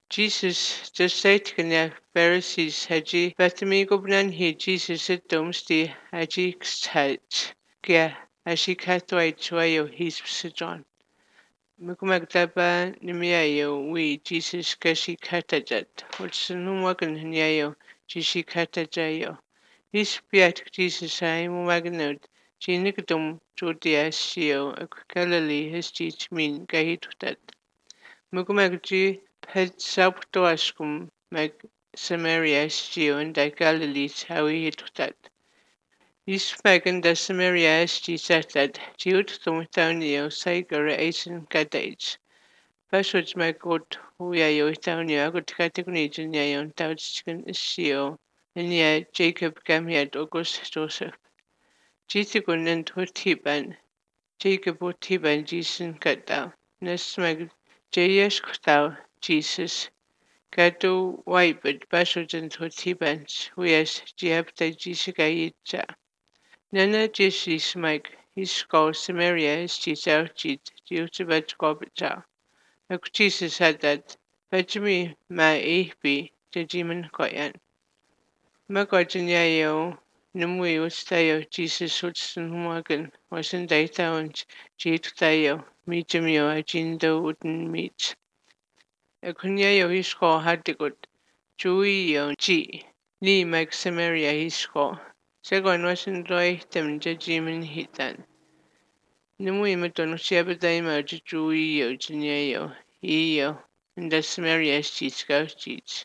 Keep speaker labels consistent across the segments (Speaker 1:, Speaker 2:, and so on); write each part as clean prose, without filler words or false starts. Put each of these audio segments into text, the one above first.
Speaker 1: Jesus just said to Pharisees haji Bethany gobnan he Jesus at domesti haji xhach kia haji kathwai chwayo his John. Mugmagdaba nimiayo we Jesus kashi katajat which numagan nyayo jishi katajayo. His piat Jesus I mumagnod Jinikdum Jodiasio Galilee his teach mean gahitutat. Mugmagji had sabtoaskum mag Samaria stio and Galilee how he hitutat. His magan da Samaria sti satad jiut thumtanio saigara asin gadage. Paswaj magod huyayo itanio agot kategorijan yayon tautskin istio. And yet Jacob Gamiad August Joseph. Jitigun and Hutiban, Jacob Hutiban Jason Gadao, Nesmag Jayash Kutao, Jesus, Gado Waibad Bashojan Hutibans, Huyas Jiabta Jisagayicha. Nana Jishi Smag, his call Samaria is Jisao Jit, Jutabat Gobita. Ak Jesus had that, Bajami Ma Ehbi, Jajiman Koyan. Magwajanayo Numwe Ustayo Jesus Hudson Morgan was in data on Jit Tayo, Mijamio Ajindo wooden meat. A Kunyayo Hisco had the good Juio G. Ni Mag Samaria Hisco. Second was in Roy them Jajiman Hitan. Numwe Maton Shabadaima Juio Janyayo, Eo, and the Samaria Cheats go cheats.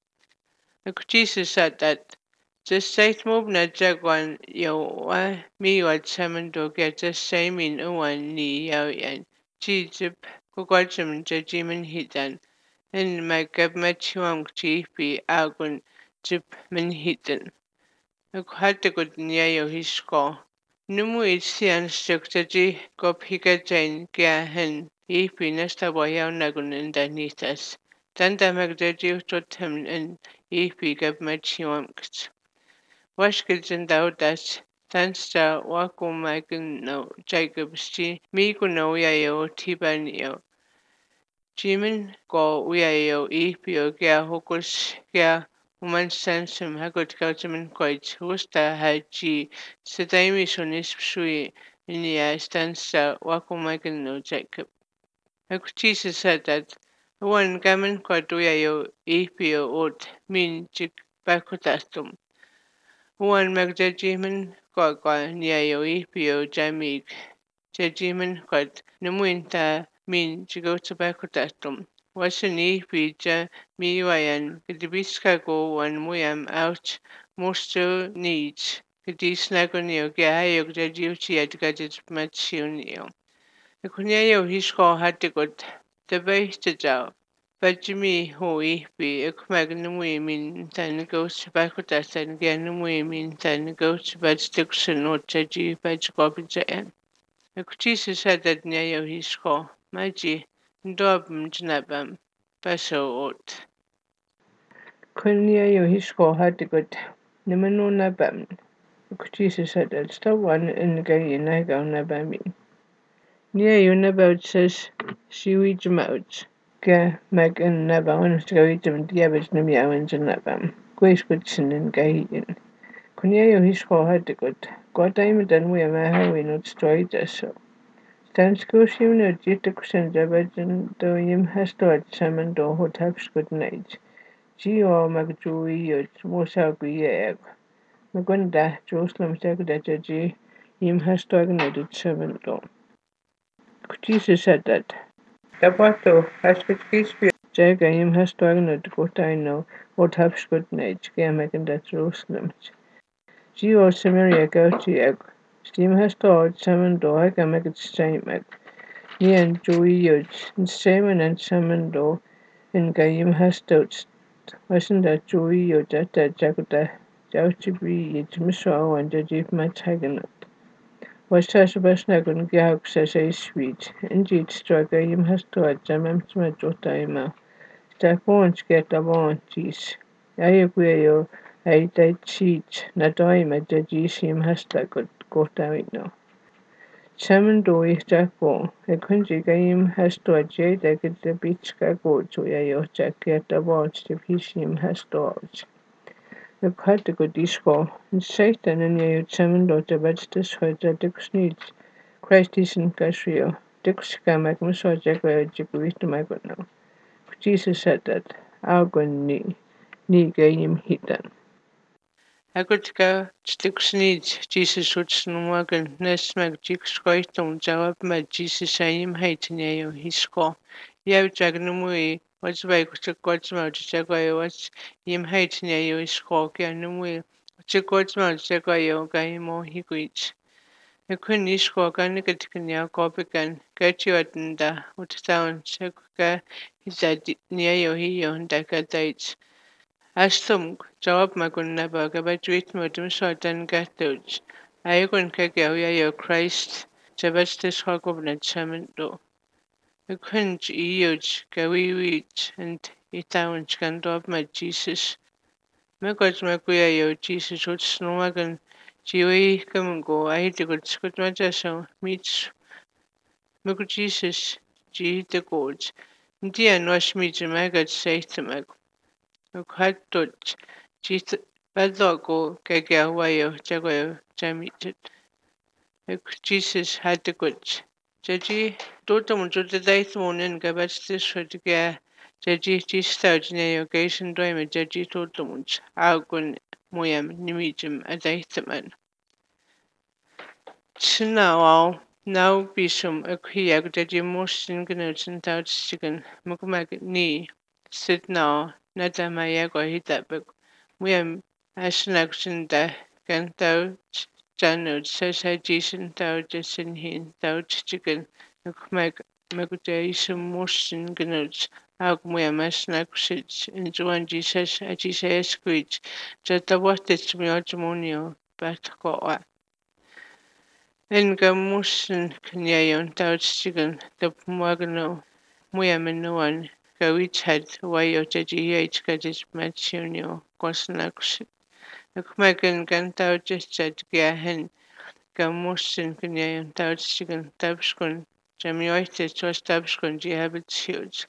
Speaker 1: Jesus said that. Just say mob na jagwan yo wa mi wa chaman do get just say min uwan ni yao yan chi jip kukwacham jajiman hitan and my gab machuang chi pi agun jip min hitan. Ukhata good nyayo hisko. Numu itsian stuktaji go pika jain gya hen ipi nesta boyaw nagun indanitas. Tanda magdaji utotem and ipi gab machuang. Washington Daudas Tansta Wakumagan Jacobs Mikuno Yayo Tibanio Jimin Go Uyayo Epio Gya Hokus Gya Uman Sansum Hagot Gautaman Koit Husta Haji Sedami Sonis Sui Inia Stansta Wakumagan no Jacob. Jesus said that one gaman Quaduyayo Epio Ot Min Jik Bakutastum. One magjajiman gwa niayo ipio jamig. Jajiman quad numuinta min jigotabakutatum. Wasan ipi ja miwayan kadibiska go one muyam ouch mosto needs. Kadisnagonio gaayog jajiuchi at gadget matsunio. The kunyayo hisko had to good the base to jaw. Bajimi ho ihbi ukmagnumui min tan goes back with us and ganumui min tan goes bad sticks and not jaji baj gobijan. Jesus said that nyayo hisko, maji, dobm jnabam, baso ot. Kunyayo hisko had to good nimano nabam. Jesus said that stop one in the gay nago nabamin. Nyayo nabout says, shiwi jmouts. Ga mag yn nabam ysgawydym diabet na miawen yn nabam. Gweisgwydson yn gahin. Cwnio hisgo hadygwyd. Gwadau mydan mwy am ahawyn o'r stroed eso. Stan sgwrsiwn o'r dietag sy'n jabed yn do ym hastod sam yn do hod hapsgwyd wneud. Gi o mag drwy o'r mwsaw gwyeg. Mae gwenda droslam stag da gi ym hastod wneud o'r sam yn do. Jesus said that. Dabato, hasgwyd Jaga im hastwagna dgotaino or tapskut nage gamek and that Jerusalem. Geo Samaria gauti egg. Steam hastod summon do I can make it same egg. Nian Joey Yuch and Saman and summon do in Gayim hastot. Wasn't that Joey Yuch at that Jaguda Jauchi be it Misso and the Jeep Mataganut. Was Tashabasnagun Gauk says a sweet, indeed struck Gayim hastod Jamam Smajotaima. Stakons get a bontis. Ayaguayo, I died cheat, Nadoima, the Gishim hasta got out now. Chairman Doi Jackbo, a country game has to a jade like the beach go to a jacket about the PCM has storage. The critical disco, and Satan and a chairman of the vegetable for the Dix needs. Christ in Casio, Dix can make me so jack a jigwit to my good now. Jesus said that, I'll go ni game hidden. Agortka Sticksnid, Jesus Utsnumagan, Nesmag Jixkoitum, Jawab Mad Jesus Aim Hatineo, his score. Yav Jagnumui, what's by Godsmouth, Jagayo, what's Yim Hatineo, his score, Ganumui, Godsmouth, Jagayo, Gaimo, Higuich. A queen is score, Gannigatikania, Gobigan, get you at the Uttown, Shaka, he said, near you, and Daka dates. Astum jawab maguna baga ba tweet modum shorten gatouch. Ayukun kagaya yo Christ Jabastis Hogobnet Chamendo. A quinch euch gawiwich and itaunch can dob my Jesus. Megoj maguya yo Jesus would snowagan. Jiwi come go. I hate the good scot majaso meets Mug Jesus. G the gorge. Dear nosh meets a maggot say to meg. Ukhatut chit baldogo kagawayo jagayo jamitit. Jesus had the goods. Jaji totum to the dice morning gabats this for the gare. Jaji chistouch neo gation doime jaji totumuch. Algun moyam nimijum a daitaman. Chinawal now bisum a quiag jaji motion gnots and touch chicken. Mugmag ni sit now. Nada mayago hitabag. We am asnaction da gan tau janud sasajation tau jasin hin tau chicken. Nukmag magudation motion gnuts. Aug we am asnaction in Juan Jesus a Jesus squid. Jata what it's me automonio bat goa. Enga motion kanyayon tau chicken the magno. We am in no one. Gawich had way of JGH gadis matchunio quasnax. The Kumagan Gantau just said Gahen Gamushin Kanyan Tauchigan Tabskun Jamioitis was Tabskun Jihabit shields.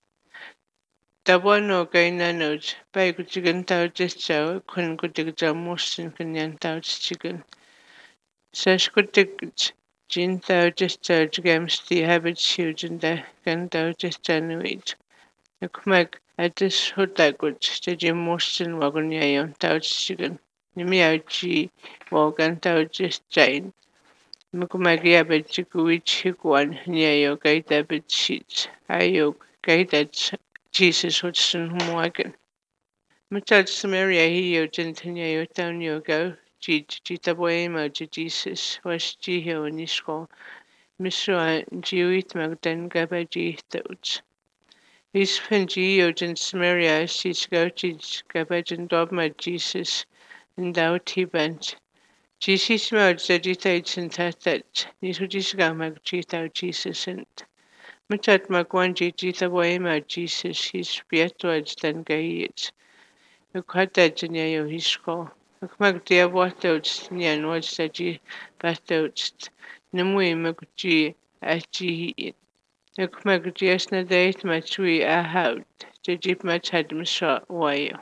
Speaker 1: Dabano Gainanods by Gujigan Tau just so couldn't go to Jamushin Kanyan Tauchigan. Sash could take Jin Tau just so games the habit shields and the Gantau just genuine. The Kumag at this Hudagut, the Jim Moston wagon yayon Tauchigan. Nimiauchi wagon Tauchis Jane. Mukumagia Betchikuich Higuan, Neo Gaita Betchits. Ayok Gaita Jesus Hudson wagon. Muchach Samaria Hio Gentineo Town Yogo, Jita Boema Jesus, was Jiho Nishko, Mishra Jiwit Magdan Gabaji Thoats. His Penjio Gen Samaria, she's Gauchis Gabajan Dogma Jesus, and thou T-Bench. Jesus mode agitates and tatat, Nisujisgamag Chita Jesus and Mutat Magwanji Jita Boema Jesus, his Pietwaj than Gaiet. Ukatajaneo Hisco. Ukmag dear Watots, Nian Wodsaji Batots, Namui Magji Aji. Ukmag Jesna date Matui Ahout, Jajip Matad Mishra Wayo.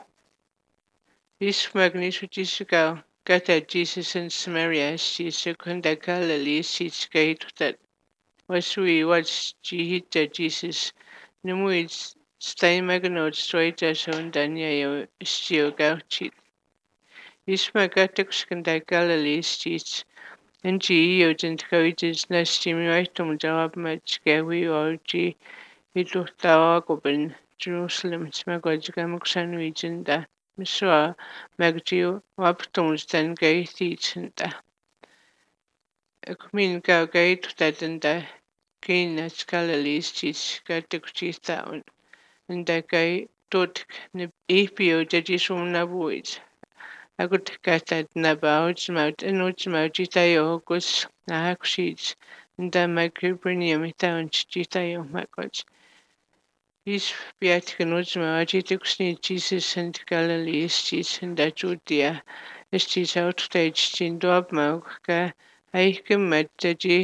Speaker 1: This Magnisujisgal. Gata Jesus and Samaria, she secunda Galilee, she's gate that was we watch Jihita Jesus. Numuid stay magnot straight as on Daniel steel gauchit. This Magatics can da Galilee, she's and Geo and coaches nestimulatum job match gawi or G. It looked Goben, Jerusalem, Smagojagamuxan region da. Misra Magjiu Waptons den Gaitita. A commun go gate that and the Gain at Galilee's teach Gatic town, and the gay dot Epio Jadisum Navuit. I could get that Nabouts mouth and Utsmouth Jitayo Nahak sheets, and then my Cubrinium town Jitayo Macots. These Beatican Uzma agituxni Jesus and Galilee estis and Judea estis outstage in Dobmauka Aikem Metaji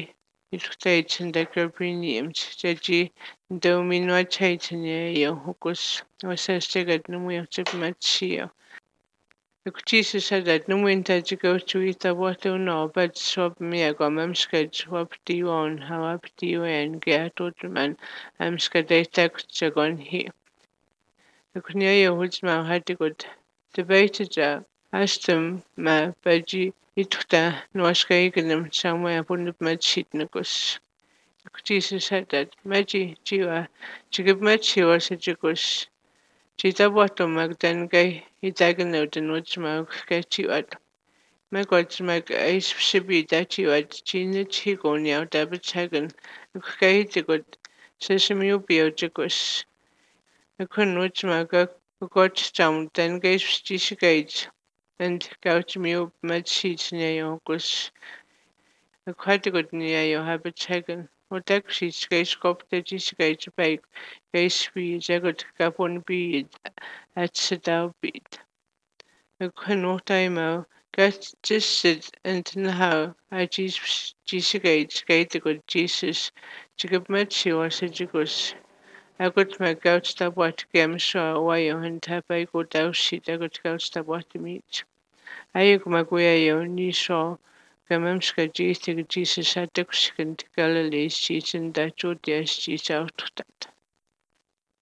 Speaker 1: illustrating the Gabriniums, Jaji Domino Chaitanya, Hocus, or Sestigat Numuyatic Machio. The Jesus said that no winter to go to eat the water no, but swap me a gum sketch, swap the you on, how up the you and get to the man, skadate to here. The Kunya which my had to good debated Astum ma baji ituta noaskaiganum somewhere upon the mud sheet nuggus. Jesus said that Maji Jiwa Chigmachi was a jiggus. Chita bottom magdan gay itagano the nutmag gachiwat. Magotmag ice shibi that you had china chigonia dabit chagan. Gay jigut sesame ubio jiggus. A kun nutmaga got down then gay stisgage. And gouch me up mad sheets near your gus. A quite a good near your habit chagan. What actually skates cop the skates bake. Gay speed, a good capon bead at Sedao bead. A quinotimo got just sit and how I Jesus skate the good Jesus. To give much you was a jiggus. I got my gouch the what game saw away and have I go down sheet. I got gouch the what to meet. Ayuk maguayo ni saw Gamamska Jesus had the second Galilee sheets and that would yes sheets out of that.